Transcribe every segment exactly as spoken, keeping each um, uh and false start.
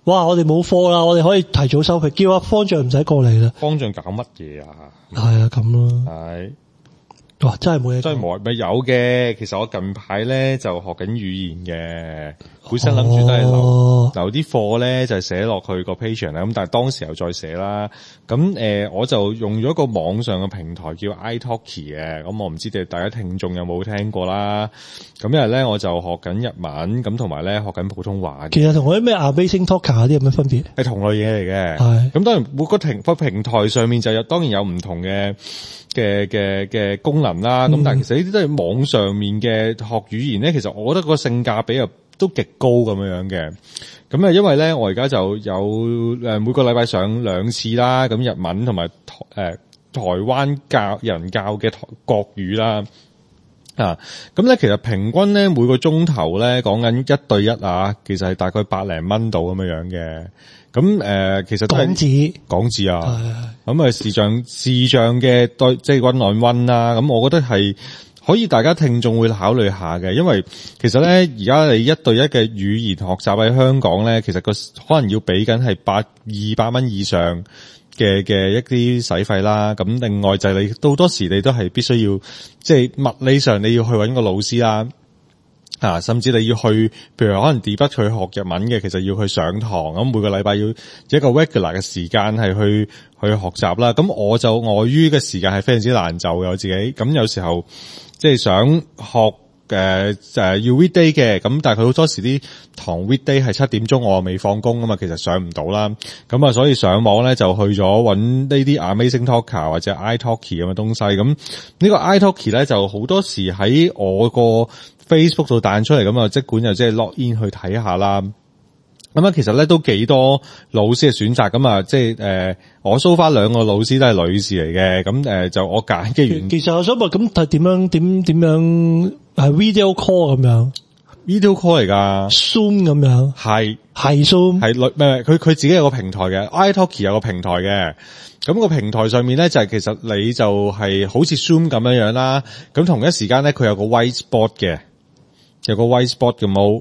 哇！我哋冇貨啦，我哋可以提早收皮，叫阿方丈唔使過嚟啦。 方丈搞乜嘢啊？ 係啊，咁咯。 係。 哇！真係冇嘢， 真係冇，咪有嘅。其實我近排咧就學緊語言嘅，本身諗住都係留、哦、留啲課咧，就係寫落去個 Patreon 啦。咁但係當時又再寫啦。咁誒、呃，我就用咗個網上嘅平台叫 iTalki 嘅。咁我唔知道大家聽眾有冇聽過啦。咁因為咧，我就學緊日文，咁同埋咧學緊普通話。 其實同嗰啲咩 Amazing Talker 嗰啲有咩分別？ 係同類嘢嚟嘅。 係。 咁當然每個平個平台上面就有，當然有唔同嘅嘅嘅嘅功能啦。咁、嗯、但係其實呢啲都係網上面嘅學語言咧。其實我覺得個性價比又都極高咁樣樣嘅。咁啊，因為咧我而家就有誒每個禮拜上兩次啦。咁日文同埋台誒台灣教人教嘅國語啦。啊，咁咧其實平均咧每個鐘頭咧講緊一對一啊，其實係大概百零蚊度咁樣樣嘅。咁誒、呃，其實都係港紙港紙啊。咁啊，視像視像嘅對，即係 one on one 啦。咁我覺得係可以大家聽眾會考慮下嘅，因為其實咧而家你一對一嘅語言學習喺香港咧，其實個可能要俾緊係百二百蚊以上嘅嘅一啲使費啦。咁另外就係你到多時你都係必須要，即係物理上你要去搵個老師啦。啊，甚至你要去，譬如可能 debut 去學日文嘅，其實要去上堂，咁每個禮拜要一個 regular 嘅時間係去去學習啦。咁我就礙於嘅時間係非常之難就嘅我自己，咁有時候即係想學誒誒、呃、要 weekday 嘅，咁但係佢好多時啲堂 weekday 係七點鐘，我未放工啊嘛，其實上唔到啦。咁啊，所以上網咧就去咗搵呢啲 Amazing Talker 或者 iTalki 咁嘅東西。咁呢個 iTalki 咧就好多時喺我個Facebook 度彈出嚟，咁啊，即管又即係 log in 去睇下啦。咁啊，其實咧都幾多老師嘅選擇，咁啊，即係誒，我 so far 兩個老師都係女士嚟嘅，咁誒就我揀嘅原。 其實我想問，咁係點樣點點樣係 video call 咁樣 ？video call 嚟噶 ，Zoom 咁樣， 係係 Zoom， 係女咩？佢佢自己有個平台嘅 iTalki 有個平台嘅。咁個平台上面咧就係其實你就係好似 Zoom 咁樣樣啦。咁同一時間咧佢有個 whiteboard 嘅。有個 whiteboard 嘅冇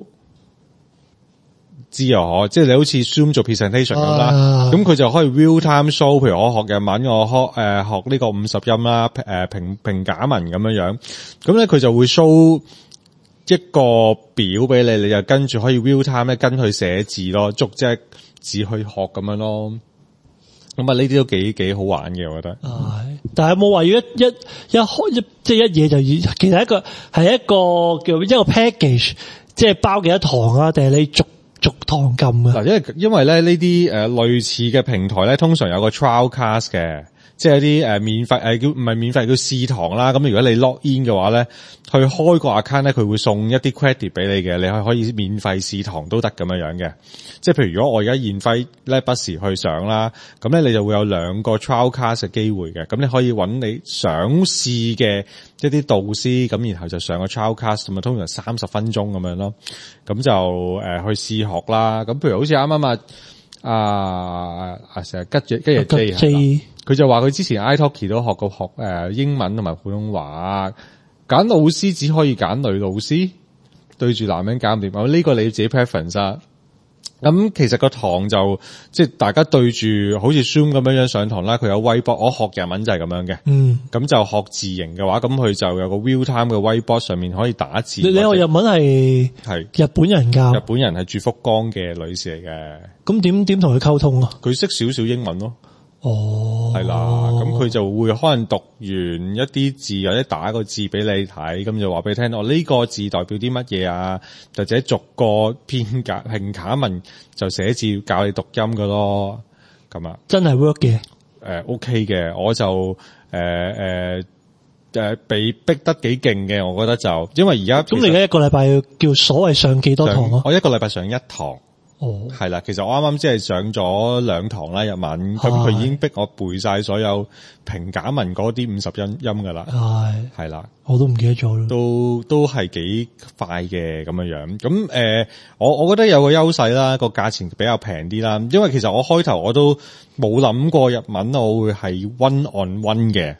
知啊，可即係你好似 Zoom 做 presentation 咁啦，咁、啊、佢就可以 real time show，譬如我學日文，我學誒、呃、學呢個五十音啦，誒、呃、平平假文咁樣樣，咁咧佢就會 show 一個表俾你，你就跟住可以 real time 咧跟佢寫字咯，逐隻字去學咁樣咯。咁啊，呢啲都幾幾好玩嘅，我覺得。 係，但係有冇話要一一一開一即係一嘢就要？其實一個係一個叫一個 package，即係包幾多堂啊？定係你逐逐堂撳啊？ 嗱，因為因為咧呢啲誒類似嘅平台咧，通常有個 trial class 嘅。即係一啲誒免費誒叫唔係免費叫試堂啦，咁如果你 log in 嘅話咧，去開個 account 咧，佢會送一啲 credit 俾你嘅，你係可以免費試堂都得咁樣樣嘅。即係譬如如果我而家現費咧不時去上啦，咁咧你就會有兩個 trial class 嘅機會嘅，咁你可以揾你想試嘅一啲導師，咁然後就上個 trial class，咁啊通常三十分鐘咁樣咯，咁就誒、呃、去試學啦。咁譬如好似啱啱啊啊啊成日吉住跟住 J。佢就話佢之前 iTalki 都學過學誒英文同埋普通話，揀老師只可以揀女老師，對住男人搞唔掂。哦，呢個你要自己 preference 啊。咁其實個堂就即係大家對住好似 Zoom 咁樣樣上堂啦，佢有 whiteboard，我學日文就係咁樣嘅。嗯，咁就學字形嘅話，咁佢就有個 real time 嘅 whiteboard 上面可以打字。你你學日文係係日本人教， 日本人係住福岡嘅女士嚟嘅。 咁點點同佢溝通啊？ 佢識少少英文咯。 哦， 係啦，咁佢就會可能讀完一啲字或者打個字俾你睇，咁就話俾你聽，哦呢個字代表啲乜嘢啊，或者逐個片假平假文就寫字教你讀音噶咯，咁啊， 真係 work 嘅， 誒 OK 嘅，我就誒誒誒被逼得幾勁嘅，我覺得就因為而家咁你而家一個禮拜要叫所謂上幾多堂啊？ 我一個禮拜上一堂。 哦， 係啦，其實我啱啱即係上咗兩堂啦日文，咁佢已經逼我背晒所有平假文嗰啲五十音音噶啦，係係啦， 我都唔記得咗啦， 都都係幾快嘅咁樣樣，咁誒、呃，我我覺得有個優勢啦，個價錢比較平啲啦，因為其實我開頭我都冇諗過日文我會係 one on one 嘅，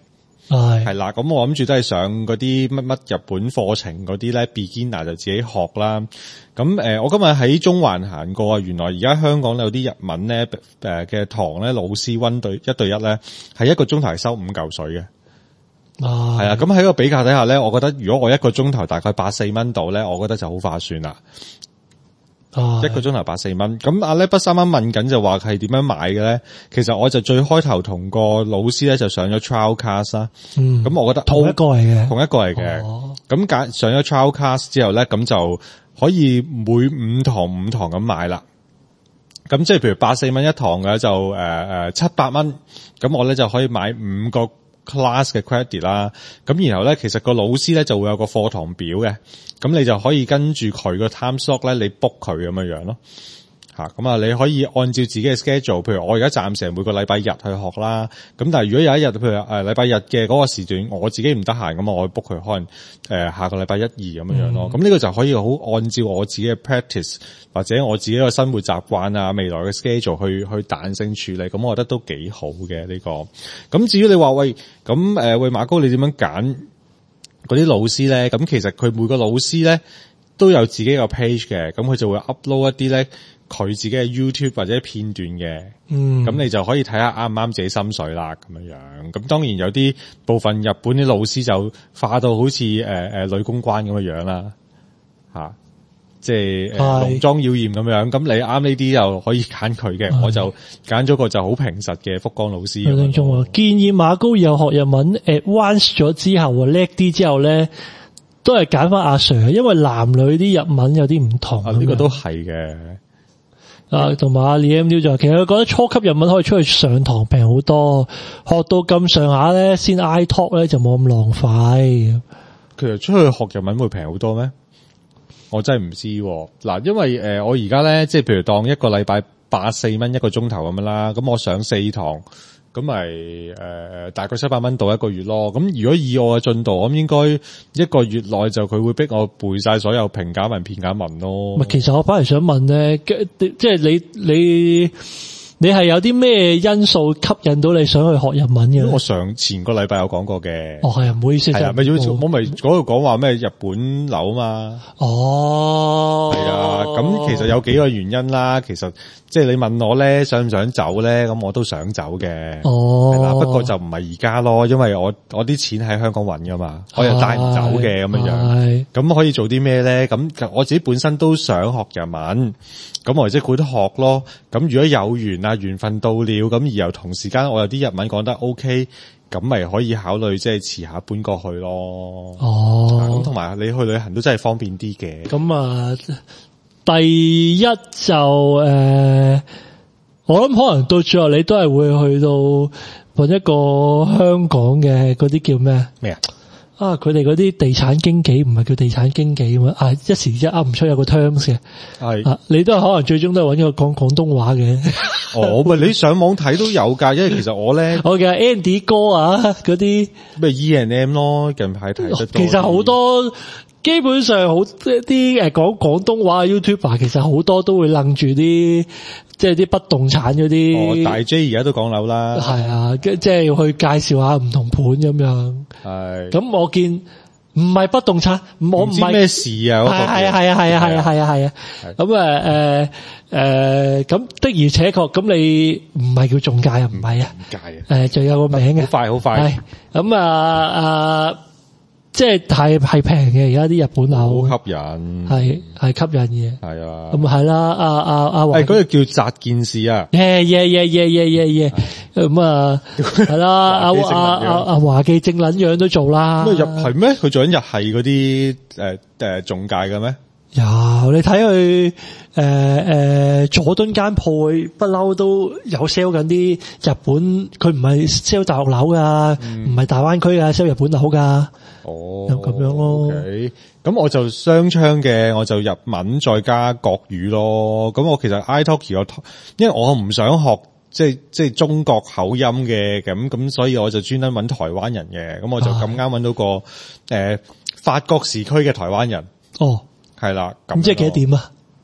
係係啦，咁我諗住都係上嗰啲乜乜日本課程嗰啲咧 beginner 就自己學啦。咁誒、呃，我今日喺中環行過啊，原來而家香港有啲日文咧誒嘅堂咧，老師溫對一對一咧，係一個鐘頭係收五嚿水嘅。 啊， 係啊，咁喺個比較底下咧，我覺得如果我一個鐘頭大概百四蚊度咧，我覺得就好划算啦。 啊， 一個鐘頭百四蚊，咁阿叻不三啱問緊就話係點樣買嘅咧？其實我就最開頭同個老師咧就上咗 trial class 啦。 嗯， 咁我覺得同一個嚟嘅， 同一個嚟嘅。 哦， 咁揀上咗 trial class 之後咧，咁就可以每五堂五堂咁買啦。咁即係譬如百四蚊一堂嘅就誒誒七百蚊，咁我咧就可以買五個 class 嘅 credit 啦。咁然後咧，其實個老師咧就會有個課堂表嘅。咁你就可以跟住佢個 time slot 咧，你 book 佢咁樣樣咯，吓咁啊，你可以按照自己嘅 schedule，譬如我而家暫時每個禮拜日去學啦，咁但係如果有一日譬如誒禮拜日嘅嗰個時段，我自己唔得閒咁啊，我 book 佢可能誒、呃、下個禮拜一二咁樣樣咯，咁呢、嗯、個就可以好按照我自己嘅 practice 或者我自己嘅生活習慣啊，未來嘅 schedule 去去彈性處理，咁我覺得都幾好嘅呢、這個。咁至於你話喂，咁誒、呃、喂馬高你點樣揀？嗰啲老師咧，咁其實佢每個老師咧都有自己個 page 嘅，咁佢就會 upload 一啲咧佢自己嘅 YouTube 或者片段嘅，嗯，咁你就可以睇下啱唔啱自己心水啦，咁樣樣。咁當然有啲部分日本啲老師就化到好似誒誒女公關咁嘅樣啦，吓、啊，即係誒濃妝妖艷咁樣。咁你啱呢啲又可以揀佢嘅，我就揀咗個就好平實嘅福岡老師。 有聽眾話建議馬高有學日文 advance 咗之後叻啲之後咧，都係揀翻阿 Sir， 因為男女啲日文有啲唔同。 啊，呢、這個都係嘅。 啊，同埋阿 Liam 就話，其實佢覺得初級日文可以出去上堂平好多，學到咁上下咧，先 iTalk 咧就冇咁浪費。 其實出去學日文會平好多咩？我真係唔知嗱，因為誒、呃、我而家咧，即係譬如當一個禮拜八四蚊一個鐘頭咁樣啦，咁我上四堂，咁咪誒大概七百蚊到一個月咯。咁如果以我嘅進度，我諗應該一個月內就佢會逼我背晒所有平假文、片假文咯。 其實我反而想問咧，即係你你你係有啲咩因素吸引到你想去學日文嘅？ 我上前個禮拜有講過嘅。 哦，係啊，唔好意思， 係啊，咪我咪嗰度講話咩日本樓嘛。 哦， 係啊，咁其實有幾個原因啦。其實即係你問我咧，想唔想走咧？咁我都想走嘅。哦，係啦，不過就唔係而家咯，因為我我啲錢喺香港搵噶嘛，我又帶唔走嘅咁樣樣。咁可以做啲咩咧？咁我自己本身都想學日文，咁我即管學咯。咁如果有緣啊，緣分到了，咁而又同時間我有啲日文講得 OK，咁咪可以考慮即係遲下搬過去咯。哦，咁同埋你去旅行都真係方便啲嘅。 咁啊，第一就誒、呃，我諗可能到最後你都係會去到搵一個香港嘅嗰啲叫咩咩啊？啊！佢哋嗰啲地產經紀唔係叫地產經紀嘛？啊，一時之噏唔出有個 terms 嘅。係啊，你都係可能最終都係搵個講廣東話嘅。 哦，咪你上網睇都有噶，因為其實我咧， 我嘅 Andy 哥啊，嗰啲咩 E and M 咯，近排睇得多。 其實好多。基本上好啲誒講廣東話嘅 YouTuber 其實好多都會楞住啲即係啲不動產嗰啲。 哦，大 J 而家都講樓啦。 係啊，即係要去介紹下唔同盤咁樣。係。咁我見唔係不動產，我唔知咩事啊。 係係係啊係啊係啊係啊係啊。咁誒誒誒咁的而且確，咁你唔係叫中介啊？唔係啊。 中介啊。 誒，仲有個名嘅。 好快好快。 係。咁啊啊。即係係係平嘅，而家啲日本樓好吸引， 係係吸引嘅， 係啊， 咁係啦，阿阿阿華， 誒嗰個叫宅建士啊， 耶耶耶耶耶耶耶，咁啊係啦，阿阿阿阿華記正撚樣都做啦， 咁入係咩？佢做緊日系嗰啲誒誒中介嘅咩？ 有你睇佢誒誒佐敦間鋪，不嬲都有 sell 緊啲日本，佢唔係 sell 大陸樓噶，唔係大灣區噶 sell 日本樓噶。哦，又咁樣咯。 OK，咁我就雙槍嘅，我就日文再加國語咯。咁我其實 iTalki 我，因為我唔想學即係即係中國口音嘅，咁咁所以我就專登揾台灣人嘅。咁我就咁啱揾到個誒、呃、法國時區嘅台灣人。哦，係啦。咁即係幾多點啊？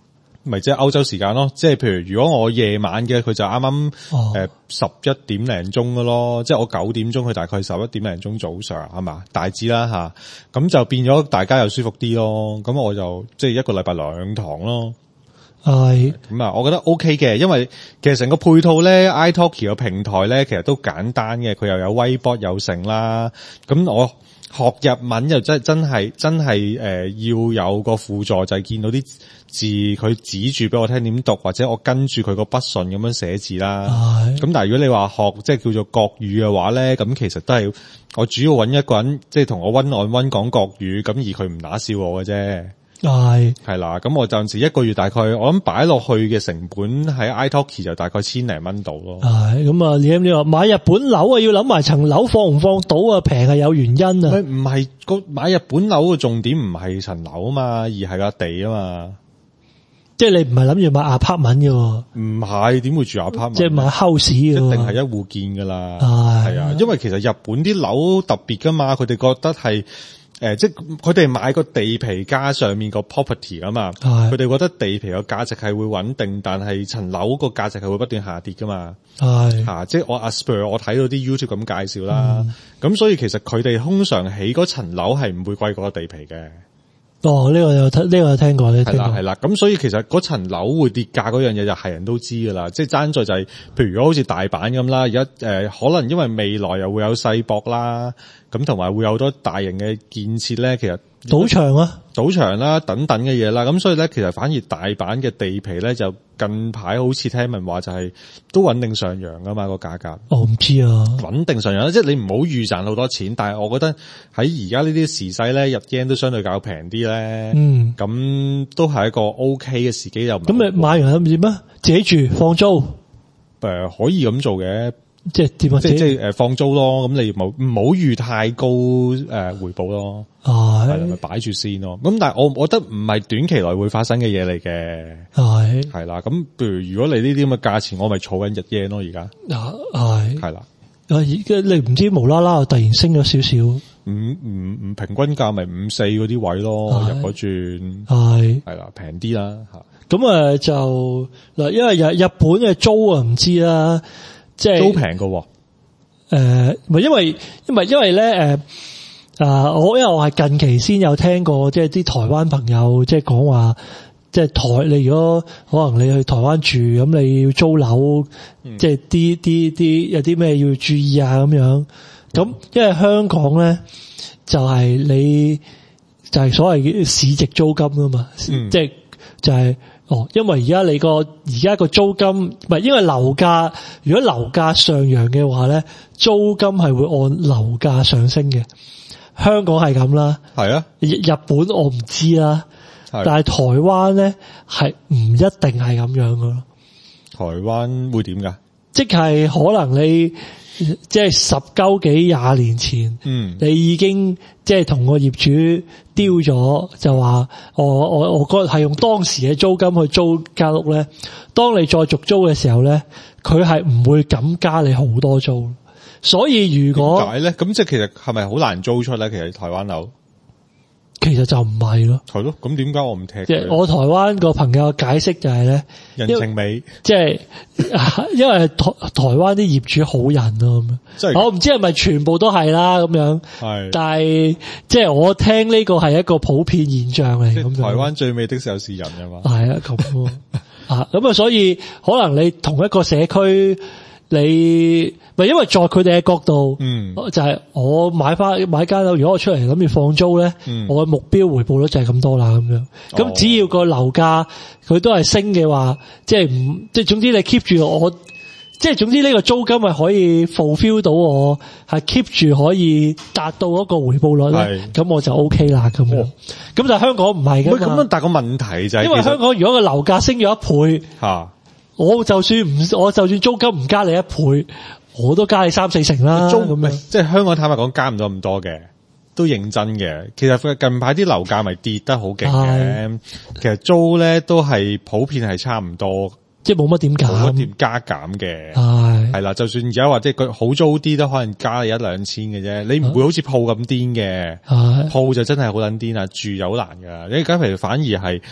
咪即係歐洲時間咯，即係譬如如果我夜晚嘅，佢就啱啱誒十一點零鐘嘅咯，即係我九點鐘，佢大概十一點零鐘早上係嘛，大致啦吓，咁就變咗大家又舒服啲咯，咁我就即係一個禮拜兩堂咯。 係咁啊，我覺得 OK 嘅，因為其實成個配套咧 ，iTalki 嘅平台咧，其實都簡單嘅，佢又有 whiteboard 有成啦。咁我學日文又真真係真係誒、呃，要有個輔助，就係、是、見到啲字，佢指住俾我聽點讀，或者我跟住佢個筆順咁樣寫字啦。咁但係如果你話學即係叫做國語嘅話咧，咁其實都係我主要揾一個人，即係同我 one on one 講國語，咁而佢唔打笑我嘅啫。 係係啦，咁我暫時一個月大概我諗擺落去嘅成本喺 iTalki 就大概千零蚊度咯。 係咁啊，你你話買日本樓啊，要諗埋層樓放唔放到啊？平係有原因啊。 唔唔係個買日本樓嘅重點唔係層樓啊嘛，而係個地啊嘛。 即係你唔係諗住買 apartment 嘅。 唔係，點會住 apartment？即係買 house 嘅。一定係一戶建噶啦。 係係啊，因為其實日本啲樓特別噶嘛，佢哋覺得係。誒、呃，即係佢哋買個地皮加上面個 property 啊嘛，佢哋覺得地皮個價值係會穩定，但係層樓個價值係會不斷下跌噶嘛。係吓、啊，即係我阿 Spur 我睇到啲 YouTube 咁介紹啦，咁、嗯、所以其實佢哋通常起嗰層樓係唔會貴過個地皮嘅。 哦，呢、這個有聽，呢、這個有聽過，呢係啦係啦，咁所以其實嗰層樓會跌價嗰樣嘢就係人都知噶啦，即係爭在就係、是，譬如如果好似大阪咁啦，而家誒可能因為未來又會有世博啦，咁同埋會有好多大型嘅建設咧，其實賭場啊， 賭場啦等等嘅嘢啦，咁所以咧其實反而大阪嘅地皮咧就近排好似聽聞話就係都穩定上揚噶嘛個價格。 我唔知啊， 穩定上揚，即係你唔好預賺好多錢，但係我覺得喺而家呢啲時勢咧，日 yen 都相對較平啲咧，嗯，咁都係一個 OK 嘅時機又唔咁你買完係點啊？自己住放租，誒、 呃、可以咁做嘅。 即係點啊？ 即係即係誒放租咯，咁你冇唔好預太高誒、呃、回報咯，係咪擺住先咯？咁但係我我覺得唔係短期內會發生嘅嘢嚟嘅，係係啦。咁譬如如果你呢啲咁嘅價錢，我咪儲緊日 yen 咯，而家係係啦。啊，而家你唔知無啦啦突然升咗少少，五五五平均價咪五四嗰啲位咯，入嗰轉係係啦，平啲啦吓。咁啊就嗱，因為日日本嘅租啊唔知啦。即係都平嘅，誒，唔係因為，因為因為咧，誒、呃，啊，我因為我係近期先有聽過，即係啲台灣朋友即係講話，即係台你如果可能你去台灣住，咁你要租樓，嗯、即係啲啲啲有啲咩要注意啊咁樣。咁因為香港咧就係、是、你就係、是、所謂嘅市值租金啊嘛，嗯、即係就係、是。哦，因為而家你個而家個租金唔係，因為樓價如果樓價上揚嘅話咧，租金係會按樓價上升嘅。香港係咁啦，係啊。日日本我唔知啦，但係台灣咧係唔一定係咁樣噶咯。台灣會點噶？即係可能你即係十鳩幾廿年前，嗯，你已經即係同個業主丟咗，就話我我我覺得係用當時嘅租金去租間屋咧。當你再續租嘅時候咧，佢係唔會咁加你好多租。所以如果點解咧？咁即係其實係咪好難租出咧？其實台灣樓其實就唔係咯。係咯，咁點解我唔踢？即係我台灣個朋友解釋就係咧，人情味，即係因為台台灣啲業主好人咯咁樣。我唔知係咪全部都係啦咁樣。係，但係即係我聽呢個係一個普遍現象嚟。咁台灣最美的時候是人啊嘛。係啊，咁啊，咁啊，所以可能你同一個社區。你咪因為在佢哋嘅角度，嗯，就係我買翻買間樓，如果我出嚟諗住放租咧，嗯，我嘅目標回報率就係咁多啦，咁樣。咁，哦，只要個樓價佢都係升嘅話，即係唔即係總之你 keep 住我，即係總之呢個租金係可以 fulfill 到我，係 keep 住可以達到一個回報率咧，咁我就 OK 啦咁樣。咁，哦，但係香港唔係㗎嘛。咁但係個問題就係因為香港如果個樓價升咗一倍吓。我就算唔，我就算租金唔加你一倍，我都加你三四成啦。租咁樣，即係香港坦白講加唔到咁多嘅，都認真嘅。其實近排啲樓價咪跌得好勁嘅，其實租咧都係普遍係差唔多，即係冇乜點減，冇乜點加減嘅。係係啦，就算而家話即係佢好租啲，都可能加你一兩千嘅啫。你唔會好似鋪咁癲嘅，鋪就真係好撚癲啊，住又好難噶。你而家譬如反而係。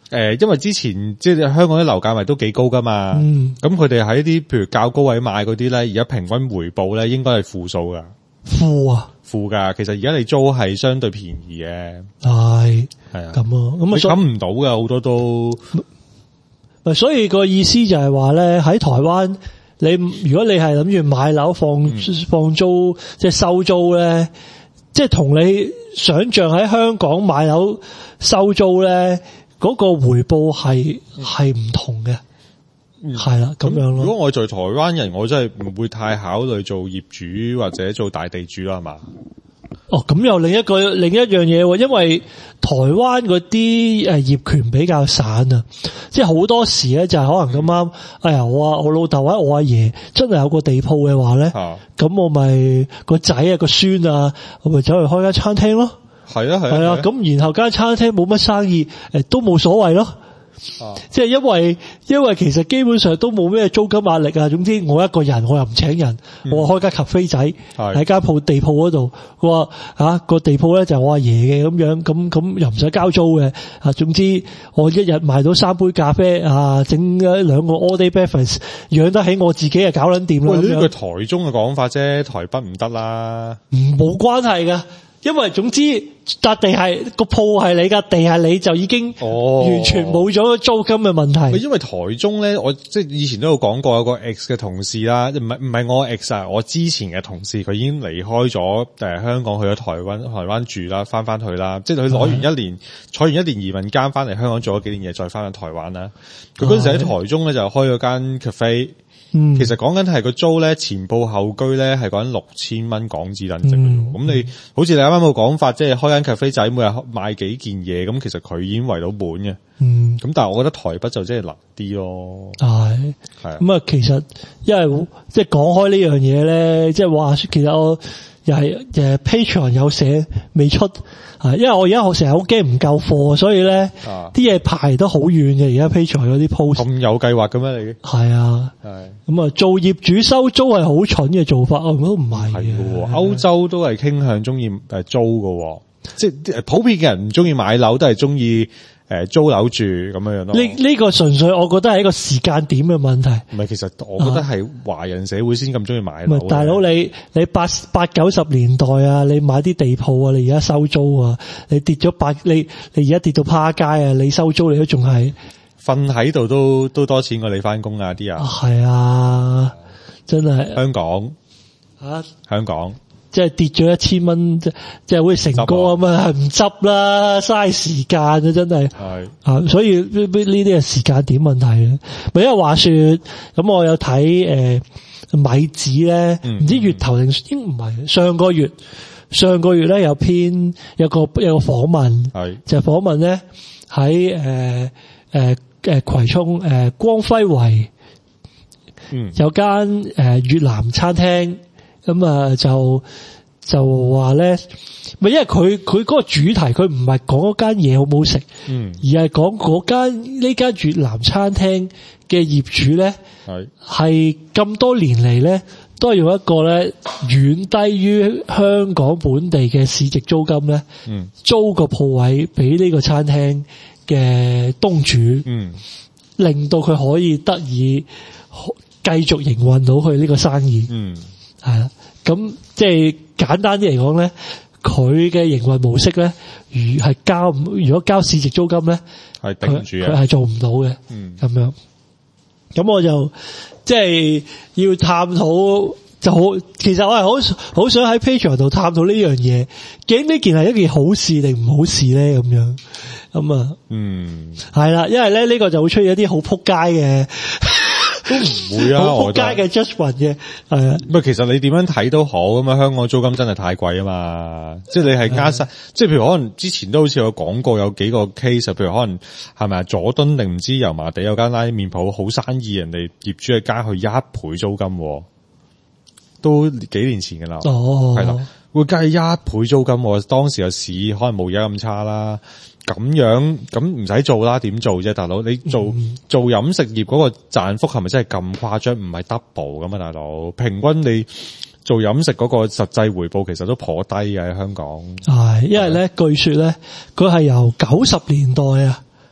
誒，因為之前即係香港啲樓價咪都幾高噶嘛， 嗯， 咁佢哋喺啲譬如較高位買嗰啲咧，而家平均回報咧應該係負數噶， 負啊， 負噶。其實而家你租係相對便宜嘅， 係係啊， 咁啊，咁啊， 你冚唔到噶，好多都。 所以個意思就係話咧，喺台灣，你如果你係諗住買樓放、嗯、放租，即係收租咧，即係同你想象喺香港買樓收租咧。嗰個回報係係唔同嘅，係啦咁樣咯。 如果我在台灣人，我真係唔會太考慮做業主或者做大地主啦，係嘛？ 哦，咁又另一個另一樣嘢喎，因為台灣嗰啲誒業權比較散啊，即係好多時咧就係可能咁啱，哎呀，我我老豆或者我阿爺真係有個地鋪嘅話咧，咁、啊、我咪個仔啊個孫啊，我咪走去開間餐廳咯。 係啊係啊， 係啊，咁然後間餐廳冇乜生意，誒都冇所謂咯。啊，即係因為因為其實基本上都冇咩租金壓力啊。總之我一個人我又唔請人，嗯、我開間咖啡仔喺間鋪地鋪嗰度，我話啊個地鋪咧就係我阿爺嘅咁樣，咁咁又唔使交租嘅。啊，總之我一日賣到三杯咖啡啊，整一兩個 all day breakfast，養得起我自己啊，搞撚掂啦。 喂，呢個台中嘅講法啫，台北唔得啦。 唔冇關係噶。因為總之笪地係個鋪係你噶，地係你就已經完全冇咗租金嘅問題。 哦、因為台中咧，我即係以前都有講過，有個 ex 嘅同事啦，唔係唔係我 ex 啊，我之前嘅同事佢已經離開咗誒香港去咗台灣台灣住啦，翻翻去啦，即係佢攞完一年坐完一年移民監翻嚟香港做咗幾年嘢，再翻去台灣啦。佢嗰陣時喺台中咧就開咗間 cafe。嗯，其實講緊係個租咧，前鋪後居咧係講緊六千蚊港紙等值。咁、嗯、你好似你啱啱個講法，即係開間咖啡仔，每日賣幾件嘢，咁其實佢已經圍到本嘅。嗯，咁但係我覺得台北就真係難啲咯。係係咁啊，其實因為即係講開呢樣嘢咧，即係話其實我又係誒 Patreon 有寫未出。因為我而家我成日好驚唔夠貨，所以咧啲嘢排得好遠嘅。而家 Patreon 嗰啲 post 咁有計劃嘅咩？你係啊，係咁啊，做業主收租係好蠢嘅做法，我都唔係嘅。 歐洲都係傾向中意誒租嘅，即係普遍嘅人唔中意買樓，都係中意誒租樓住咁樣樣咯。 呢呢個純粹我覺得係一個時間點嘅問題。 唔係，其實我覺得係華人社會先咁中意買樓。 唔係，大佬你你八八九十年代啊，你買啲地鋪啊，你而家收租啊，你跌咗八，你你而家跌到趴街啊，你收租你都仲係瞓喺度都都多錢過你翻工啊啲人。 係啊，真係香港啊， 香港。 即係跌咗一千蚊，即即係好似成哥咁啊，係唔執啦，嘥時間啊，真係。係啊，所以呢呢啲係時間點問題啊。咪因為話說，咁我有睇誒、呃、米子咧，唔、嗯、知月頭定應唔係上個月，上個月咧有篇有個有個訪問，係就訪問咧喺誒誒誒葵涌誒、呃、光輝圍，嗯，有間誒、呃、越南餐廳。咁啊，就就話咧，咪因為佢佢嗰個主題，佢唔係講嗰間嘢好唔好食，嗯，而係講嗰間呢間越南餐廳嘅業主咧，係係咁多年嚟咧，都係用一個咧遠低於香港本地嘅市值租金咧，嗯，租個鋪位俾呢個餐廳嘅東主，嗯，令到佢可以得以繼續營運到佢呢個生意，嗯。係啦，咁即係簡單啲嚟講咧，佢嘅營運模式咧，如係交如果交市值租金咧，係頂唔住嘅，佢係做唔到嘅，嗯，咁樣。咁我就即係要探討，就好。其實我係好好想喺 Patreon 度探討呢樣嘢，究竟呢件係一件好事定唔好事咧？咁樣咁啊，嗯，係啦，因為咧呢個就會出現一啲好撲街嘅。 都唔會啊， 好撲街嘅 judgment 嘅，係啊。 唔係，其實你點樣睇都好咁啊。香港租金真係太貴啊嘛，即係你係加晒，即係譬如可能之前都好似有講過有幾個 case，譬如可能係咪佐敦定唔知油麻地有間拉麵鋪好生意，人哋業主係加佢一倍租金，都幾年前㗎啦。哦，係啦，會加一倍租金，當時嘅市可能冇而家咁差啦。咁樣咁唔使做啦，點做啫，大佬？你做、嗯、做飲食業嗰個賺幅係咪真係咁誇張？唔係 double 噶嘛，大佬？平均你做飲食嗰個實際回報其實都頗低嘅喺香港。係，因為咧，據說咧，佢係由九十年代啊，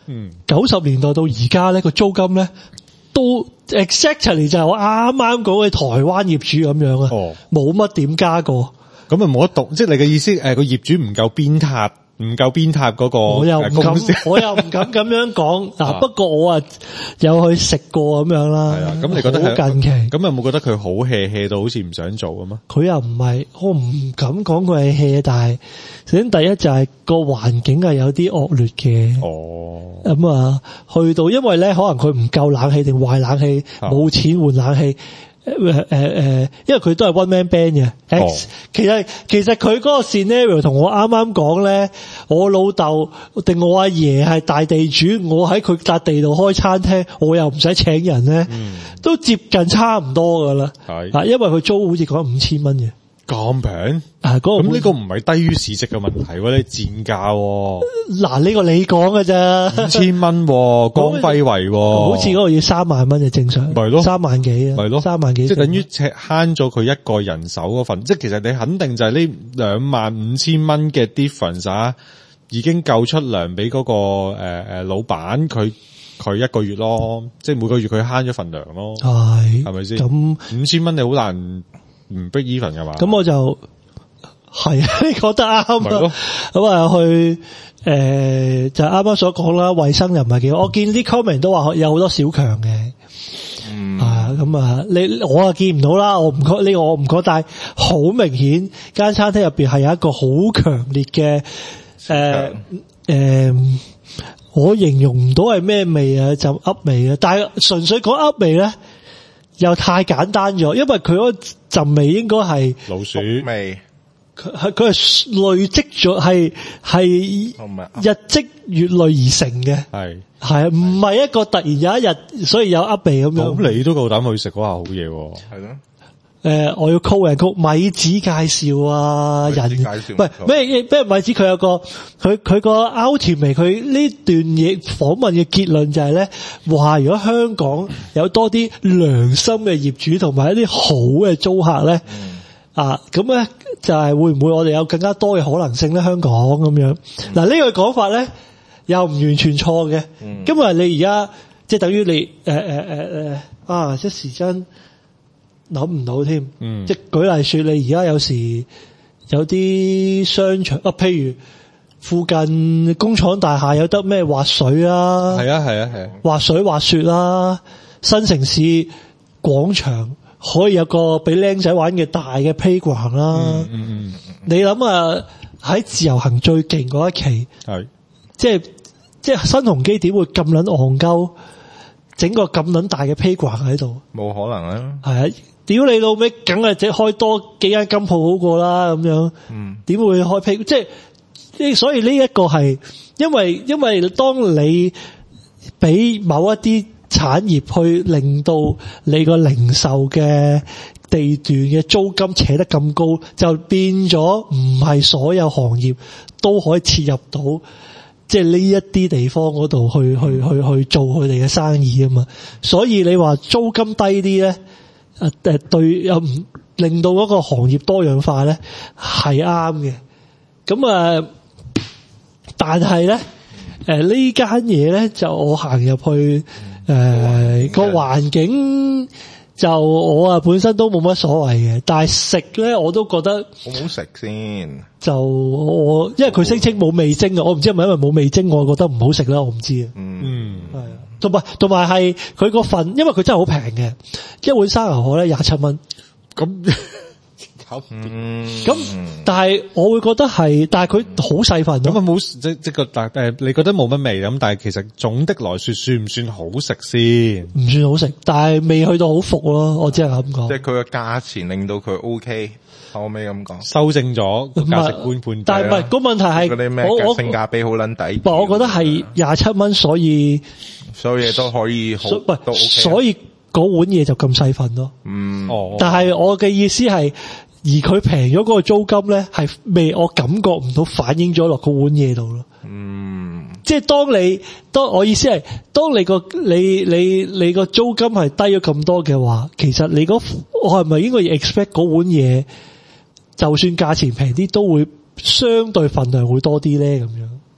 嗯， 九十年代到而家咧個租金咧都 exactly 就係我啱啱講嘅台灣業主咁樣啊， 哦， 冇乜點加過， 咁啊冇得讀，即係你嘅意思誒個業主唔夠鞭撻。唔夠鞭撻嗰個， 我又唔敢，我又唔敢咁樣講。嗱，不過我啊有去食過咁樣啦。 係啊，咁你覺得好近期？ 咁有冇覺得佢好 hea hea 到好似唔想做咁啊？ 佢又唔係，我唔敢講佢係 hea，但係首先第一就係個環境係有啲惡劣嘅。 哦， 咁啊，去到因為咧，可能佢唔夠冷氣定壞冷氣，冇錢換冷氣。誒誒誒，因為佢都係 one man band 嘅。 哦， 其實其實佢嗰個 scenario 同我啱啱講咧，我老豆定我阿爺係大地主，我喺佢笪地度開餐廳，我又唔使請人咧，嗯，都接近差唔多噶啦。係啊，因為佢租好似講五千蚊嘅。咁平啊？嗰、那個咁呢個唔係低於市值嘅問題喎，你賤價。 嗱，呢個你講嘅咋？ 五千蚊，光輝圍， 好似嗰個要三萬蚊就正常。 係咯， 三萬幾啊？ 係咯， 三萬幾， 即係等於慳咗佢一個人手嗰份。即係其實你肯定就係呢兩萬五千蚊嘅 difference 啊，已經夠出糧俾嗰個誒誒、呃、老闆佢佢一個月咯。即係每個月佢慳咗份糧咯。係係咪先？咁五千蚊你好難唔 break even 㗎嘛？ 咁我就係啊，你講得啱啊。咁啊去誒、呃、就係啱啱所講啦，衛生又唔係幾好。我見啲 comment 都話有好多小強嘅，嗯啊咁啊，你我啊見唔到啦，我唔覺呢個我唔覺，但係好明顯間餐廳入邊係有一個好強烈嘅誒誒，我形容唔到係咩味啊，就噏味啊，但係純粹講噏味咧。又太簡單咗，因為佢嗰陣味應該係老鼠味， 佢係佢係累積咗，係係日積月累而成嘅，係係唔係一個突然有一日，所以有噏味咁樣。咁你都夠膽去食嗰下好嘢，係咯？ 誒、呃，我要 call 人 call 米子介紹啊，人唔係咩咩米子，佢有個佢佢個 ultimate，佢呢段嘢訪問嘅結論就係咧，話如果香港有多啲良心嘅業主同埋一啲好嘅租客咧，嗯、啊咁咧就係會唔會我哋有更加多嘅可能性咧？香港咁樣嗱，嗯、呢個講法咧又唔完全錯嘅，嗯、因為你而家即係等於你誒誒誒誒啊一時間。諗唔到添，嗯、即係舉例說，你而家有時有啲商場啊，譬如附近工廠大廈有得咩滑水啊，係啊係啊係啊，滑水滑雪啦，新城市廣場可以有個俾僆仔玩嘅大嘅 playground 啦，嗯嗯嗯、你諗啊喺自由行最勁嗰一期，係即係即係新鴻基點會咁撚戇鳩，整個咁撚大嘅 playground 喺度，冇可能啊，係啊。屌你老味，梗係只開多幾間金鋪好過啦，咁樣，點、嗯、會開批？即係，即係，所以呢一個係，因為因為當你俾某一啲產業去令到你個零售嘅地段嘅租金扯得咁高，就變咗唔係所有行業都可以切入到，即係呢一啲地方嗰度去去去去做佢哋嘅生意啊嘛。所以你話租金低啲咧？誒誒，對，又唔令到嗰個行業多樣化咧，係啱嘅。咁啊，但係咧，誒呢間嘢咧，就我行入去，誒個環境就我啊本身都冇乜所謂嘅，但係食咧我都覺得好唔好食先。就我因為佢聲稱冇味精啊，我唔知係咪因為冇味精，我覺得唔好食啦，我唔知啊。嗯，係啊。同埋同埋係佢個份，因為佢真係好平嘅，一碗生牛河咧廿七蚊。咁咁，但係我會覺得係，但係佢好細份。咁啊冇即即個但誒，你覺得冇乜味咁？但係其實總的來說，算唔算好食先？唔算好食，但係未去到好服咯。我只係咁講。即係佢個價錢令到佢 OK，我未咁講。修正咗個價值觀判斷。但係唔係個問題係我我性價比好撚抵。我覺得係廿七蚊，所以。所有嘢都可以好，都 OK。所以嗰碗嘢就咁細份咯。嗯，哦。但係我嘅意思係，而佢平咗嗰個租金咧，係未我感覺唔到反映咗落嗰碗嘢度咯。嗯，即係當你當我意思係，當你個你你你個租金係低咗咁多嘅話，其實你嗰我係咪應該 expect 嗰碗嘢，就算價錢平啲，都會相對份量會多啲咧咁樣。嗯。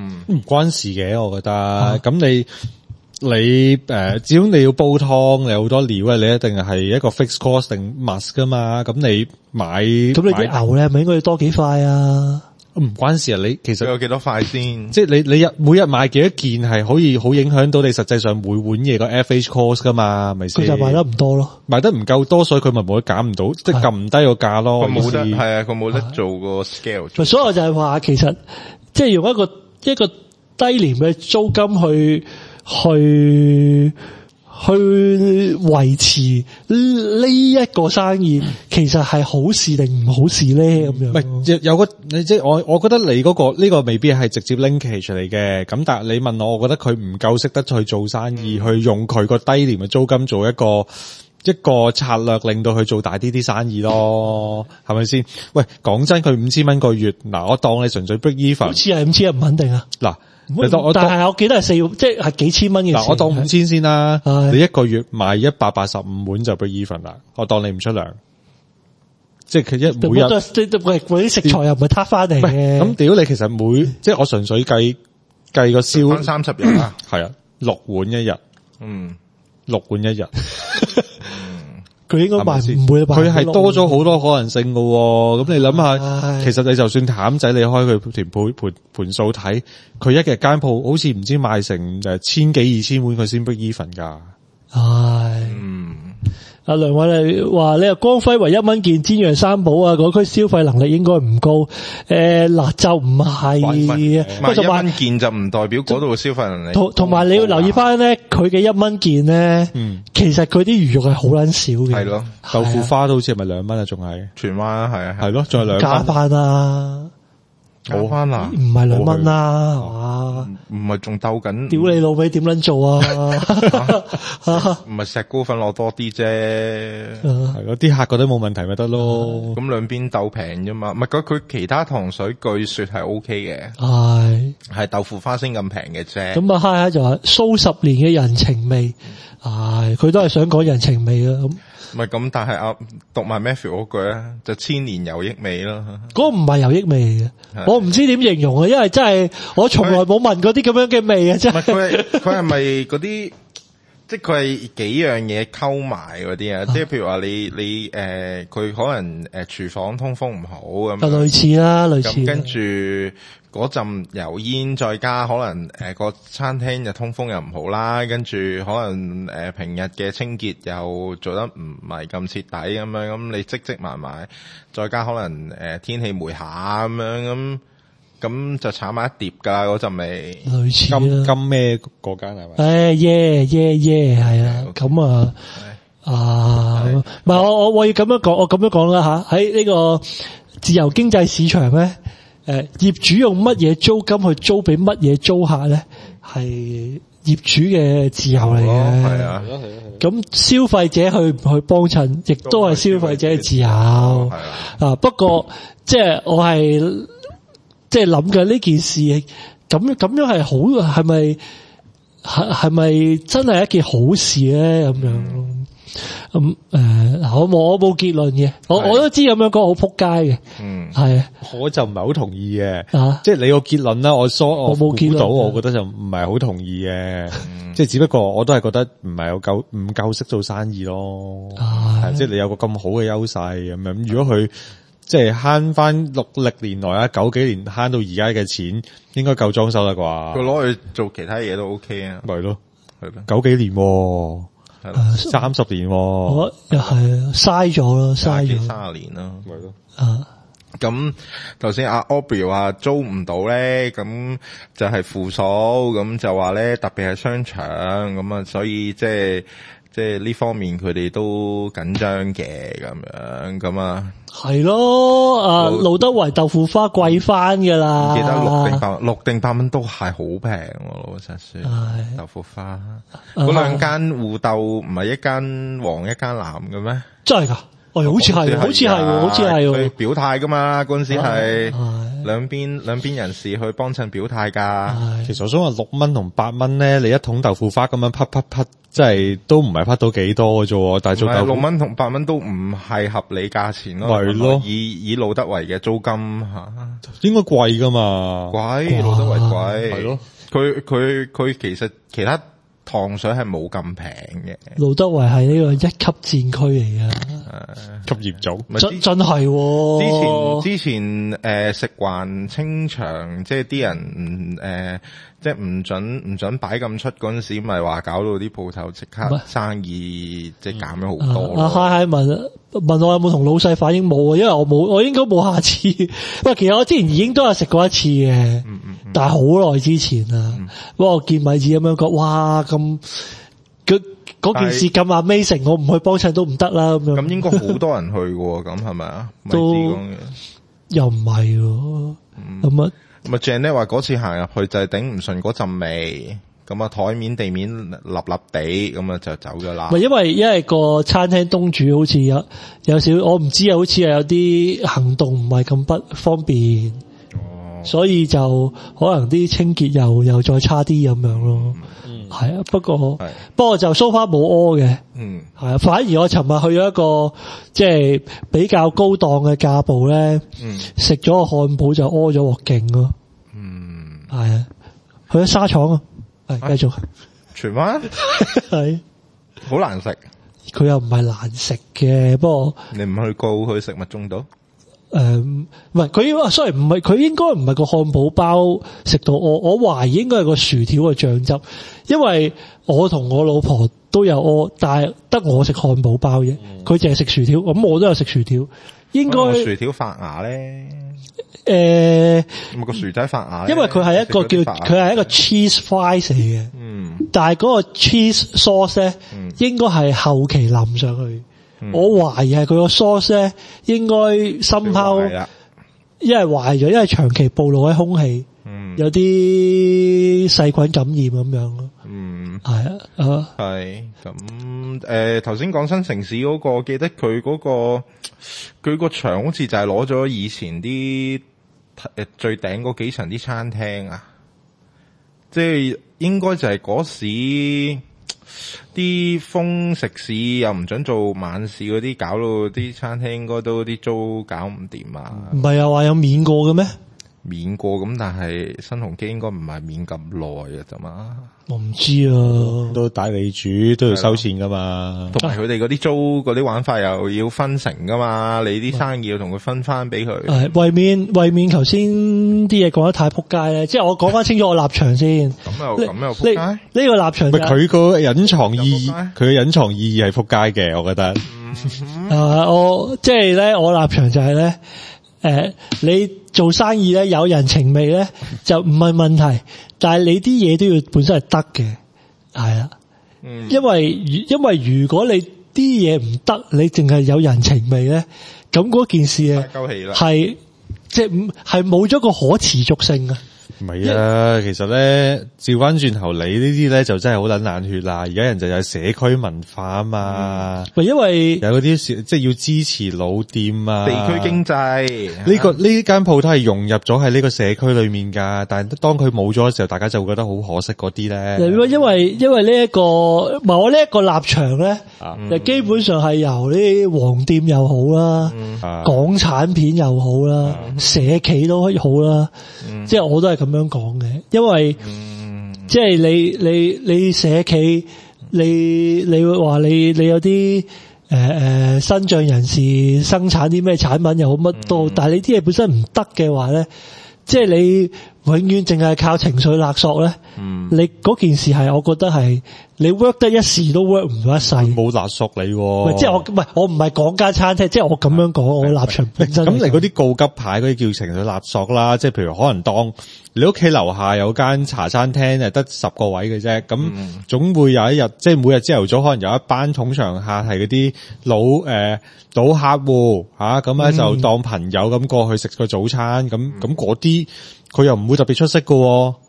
嗯，唔關事嘅，我覺得。咁、啊、你你誒、呃，只要你要煲湯，你有好多料啊，你一定係一個 fixed cost 定 must 噶嘛。咁你買，咁你啲牛咧，係咪應該要多幾塊啊？ 唔關事啊！你其實有幾多塊先？ 即係你你日每日買幾多件係可以好影響到你實際上每碗嘢個 F H cost 噶嘛？係咪先？ 佢就賣得唔多咯， 賣得唔夠多，所以佢咪冇得減唔到，即係撳唔低個價咯。 佢冇得係啊，佢冇得做個 scale。 所以我就係話，其實即係用一個一個低廉嘅租金去去。去維持呢一個生意，其實係好事定唔好事咧？咁樣， 唔係有個你即係我，我覺得你嗰個呢個未必係直接 linkage 嚟嘅。咁但係你問我，我覺得佢唔夠識得去做生意，去用佢個低廉嘅租金做一個一個策略，令到佢做大啲啲生意咯，係咪先？喂，講真，佢五千蚊個月，嗱，我當你純粹 break even， 好似係五千一唔肯定啊。 嗱。 但係我記得係四，即係幾千蚊嘅事。 嗱，我當五千先啦，你一個月賣一百八十五碗就 break even 啦。我當你唔出糧，即係佢一每日即係喂嗰啲食材又唔係撻翻嚟嘅。 咁屌你其實每即係我純粹計計個燒三十日啊， 係啊，六碗一日， 嗯， 六碗一日。 佢應該賣唔會， 佢係多咗好多可能性噶。咁你諗下，其實你就算譚仔，你開佢盤盤盤盤數睇，佢一日間鋪好似唔知賣成誒千幾二千碗，佢先 break even 噶。 唉， 嗯， 阿梁偉你話你話光輝為一蚊件煎釀三寶啊，嗰區消費能力應該唔高。誒、呃，嗱就唔係， 賣一蚊件就唔代表嗰度嘅消費能力。 同同埋你要留意翻咧，佢嘅一蚊件咧，嗯，其實佢啲魚肉係好撚少嘅。 係咯， 豆腐花都好似係咪兩蚊啊？仲係荃灣係啊， 係咯，仲係兩蚊。 加翻啊！ 加翻啦， 唔係兩蚊啦，係嘛？ 唔係仲鬥緊？ 屌你老味，點撚做啊？ 唔係石膏粉攞多啲啫， 係咯，啲客覺得冇問題咪得咯。 咁兩邊鬥平啫嘛，唔係佢佢其他糖水據說係 O K 嘅， 係係豆腐花先咁平嘅啫。 咁啊，嗨嗨就話數十年嘅人情味，唉，佢都係想講人情味啊咁。 唔係咁，但係啊，讀埋 Matthew 嗰句咧，就千年有益味咯。 嗰個唔係有益味嘅，我唔知點形容啊，因為真係我從來冇聞過啲咁樣嘅味啊，真係。 佢係佢係咪嗰啲？即係佢係幾樣嘢溝埋嗰啲啊？即係譬如話你你誒，佢、呃、可能誒廚房通風唔好咁。就類似啦，類似。 咁跟住嗰陣油煙，再加可能誒個、呃、餐廳就通風又唔好啦，跟住可能誒、呃、平日嘅清潔又做得唔係咁徹底咁樣，咁你積積埋埋，再加可能誒、呃、天氣霉下咁樣咁。咁就炒埋一碟噶嗰陣味， 類似金金咩嗰間係咪？ 誒耶耶耶係啊，咁啊啊，唔係我我我要咁樣講，我咁樣講啦吓，喺呢個自由經濟市場咧，誒業主用乜嘢租金去租俾乜嘢租客咧，係業主嘅自由嚟嘅， 係啊， 咁消費者去唔去幫襯，亦都係消費者嘅自由，係啊，不過即係我係。即係諗嘅呢件事，咁咁樣係好，係咪係係咪真係一件好事咧？咁樣咁誒，嗱我冇我冇結論嘅，我我都知咁樣講好撲街嘅，嗯，係， 我就唔係好同意嘅， 啊， 即係你個結論啦，我疏我冇估到，我覺得就唔係好同意嘅，即係只不過我都係覺得唔係有夠唔夠識做生意咯，係即係你有個咁好嘅優勢咁樣，如果佢。即係慳翻六歷年來啊，九幾年慳到而家嘅錢，應該夠裝修啦啩？ 佢攞去做其他嘢都 OK 啊， 咪咯， 係咯， 九幾年，係咯，三十年， 我又係嘥咗咯，嘥咗三十年啦， 咪咯。 啊， 咁頭先阿 Aubrey 話租唔到咧，咁就係負數，咁就話咧特別係商場，咁啊，所以即係。即係呢方面佢哋都緊張嘅咁樣，咁啊係咯，啊路德圍豆腐花貴翻噶啦， 記得六定八六定八蚊都係好平喎，老實說。豆腐花嗰兩間互鬥唔係一間黃一間藍嘅咩？ 真係噶， 哦，好似係，好似係，好似係， 佢表態噶嘛，嗰陣時係兩邊兩邊人士去幫襯表態噶。 其實我想話六蚊同八蚊咧，你一桶豆腐花咁樣匹匹匹，即係都唔係匹到幾多嘅啫。但係做豆腐六蚊同八蚊都唔係合理價錢咯。 係咯， 以以路德維嘅租金吓， 應該貴噶嘛？ 貴，路德維貴係咯。 佢佢佢其實其他糖水係冇咁平嘅。 路德維係呢個一級戰區嚟嘅， 吸鹽組真真係、哦。 之前之前誒、呃、食環清場，即係啲人唔誒、呃，即係唔准唔准擺咁出嗰陣時，咪話搞到啲鋪頭即刻生意即係減咗好多。 阿嗨嗨問問我有冇同老細反映，冇啊，因為我冇，我應該冇下次。喂，其實我之前已經都有食過一次嘅，嗯嗯嗯、但係好耐之前啦。不過、嗯、我見米子咁樣講，哇咁佢嗰件事咁 amazing，我唔去幫襯都唔得啦咁樣。 咁應該好多人去嘅，咁係咪啊？ 都米子講嘅又唔係喎，咁啊咁啊 Jane 咧話嗰次行入去就係頂唔順嗰陣味。咁啊，台面地面立立地，咁啊就走咗啦。 唔係因為因為個餐廳東主好似有有少，我唔知啊，好似係有啲行動唔係咁不方便，哦，所以就可能啲清潔又又再差啲咁樣咯。嗯，係啊，不過係不過就 so far 冇屙嘅。嗯，係啊，反而我尋日去咗一個即係比較高檔嘅架步咧，嗯，食咗個漢堡就屙咗鑊勁咯。嗯，係啊，去咗沙廠啊。係繼續， 荃灣係好難食， 佢又唔係難食嘅，不過你唔去告佢食物中毒？誒、 呃，唔係佢，sorry，唔係佢應該唔係個漢堡包食到我，我懷疑應該係個薯條嘅醬汁，因為我同我老婆都有屙，但係得我食漢堡包啫，佢淨係食薯條，咁我都有食薯條，應該薯條發芽咧。 誒，呃、 咪個薯仔發芽， 因為佢係一個叫佢係一個 cheese fries 嚟嘅，嗯，但係嗰個 cheese sauce 咧，嗯、應該係後期淋上去，嗯、我懷疑係佢個 sauce 咧，應該深拋，因為壞咗，因為長期暴露喺空氣，嗯、有啲細菌感染咁樣咯，嗯，係啊， 係咁誒，頭先講新城市嗰、那個，記得佢嗰、那個佢個牆好似就係攞咗以前啲。誒，最頂嗰幾層啲餐廳啊，即係應該就係嗰時啲風食肆又唔准做晚市嗰啲，搞到啲餐廳應該都啲租搞唔掂啊！ 唔係啊，話有免過嘅咩？ 免過咁，但係新鴻基應該唔係免咁耐嘅啫嘛。 我唔知啊， 都大地主都要收錢噶嘛， 同埋佢哋嗰啲租嗰啲玩法又要分成噶嘛，你啲生意要同佢分翻俾佢。 係為免為免頭先啲嘢講得太撲街咧，即係我講翻清楚我立場先。 咁又咁又撲街？呢個立場就係佢個隱藏意義，佢嘅隱藏意義係撲街嘅，我覺得。 嗯、啊，我即係咧，我立場就係、是、咧，誒、呃，你做生意咧有人情味咧就唔係問題。但係你啲嘢都要本身係得嘅，係啦，嗯，因為因為如果你啲嘢唔得，你淨係有人情味咧，咁嗰件事啊係即係唔係冇咗個可持續性啊。 唔係啊，其實咧，照翻轉頭，你呢啲咧就真係好撚冷血啦。而家人就有社區文化啊嘛， 嗯、因為有嗰啲即係要支持老店啊， 地區經濟呢、 這個呢間鋪頭係融入咗喺呢個社區裏面噶。但係當佢冇咗嘅時候，大家就會覺得好可惜嗰啲咧。 因為因為呢、這、一個唔係我呢一個立場咧，嗯、就基本上係由呢啲黃店又好啦，嗯、港產片又好啦，嗯、社企都好啦，嗯、即係我都係。咁樣講嘅，因為、嗯、即係你你你社企，你你會話你你有啲誒誒新進人士生產啲咩產品又好乜都好，嗯、但係你啲嘢本身唔得嘅話咧，即係你永遠淨係靠情緒勒索咧，嗯、你嗰件事係我覺得係你 work 得一時都 work 唔到一世。 冇勒索你、啊， 即係我唔係我唔係講間餐廳，即係我咁樣講，我立場本身。咁你嗰啲告急牌嗰啲叫情緒勒索啦，即係譬如可能當你屋企樓下有間茶餐廳係得十個位嘅啫，咁總會有一日，即係每日朝頭早可能有一班捧場客係嗰啲老誒、呃、老客戶吓，咁、啊、咧就當朋友咁過去食個早餐，咁咁嗰啲佢又唔會特別出色㗎。